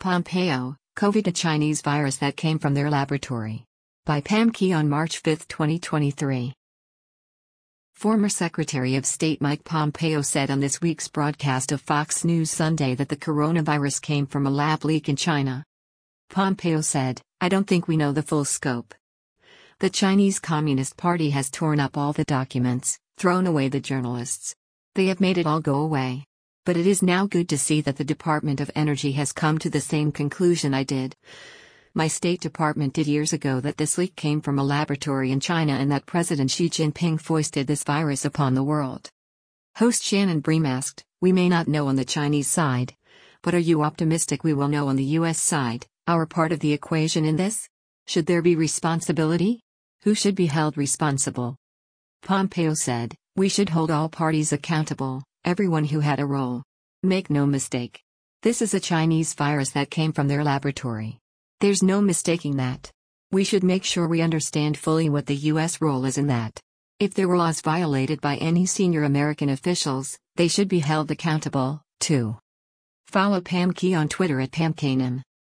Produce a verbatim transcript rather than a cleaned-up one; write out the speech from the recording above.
Pompeo, COVID a Chinese virus that came from their laboratory. By Pam Key on March fifth, twenty twenty-three. Former Secretary of State Mike Pompeo said on this week's broadcast of Fox News Sunday that the coronavirus came from a lab leak in China. Pompeo said, "I don't think we know the full scope. The Chinese Communist Party has torn up all the documents, thrown away the journalists. They have made it all go away. But it is now good to see that the Department of Energy has come to the same conclusion I did. My State Department did years ago that this leak came from a laboratory in China and that President Xi Jinping foisted this virus upon the world." Host Shannon Bream asked, "We may not know on the Chinese side. But are you optimistic we will know on the U S side, our part of the equation in this? Should there be responsibility? Who should be held responsible?" Pompeo said, "We should hold all parties accountable, everyone who had a role. Make no mistake. This is a Chinese virus that came from their laboratory. There's no mistaking that. We should make sure we understand fully what the U S role is in that. If there were laws violated by any senior American officials, they should be held accountable, too." Follow Pam Key on Twitter at Pam Kanem.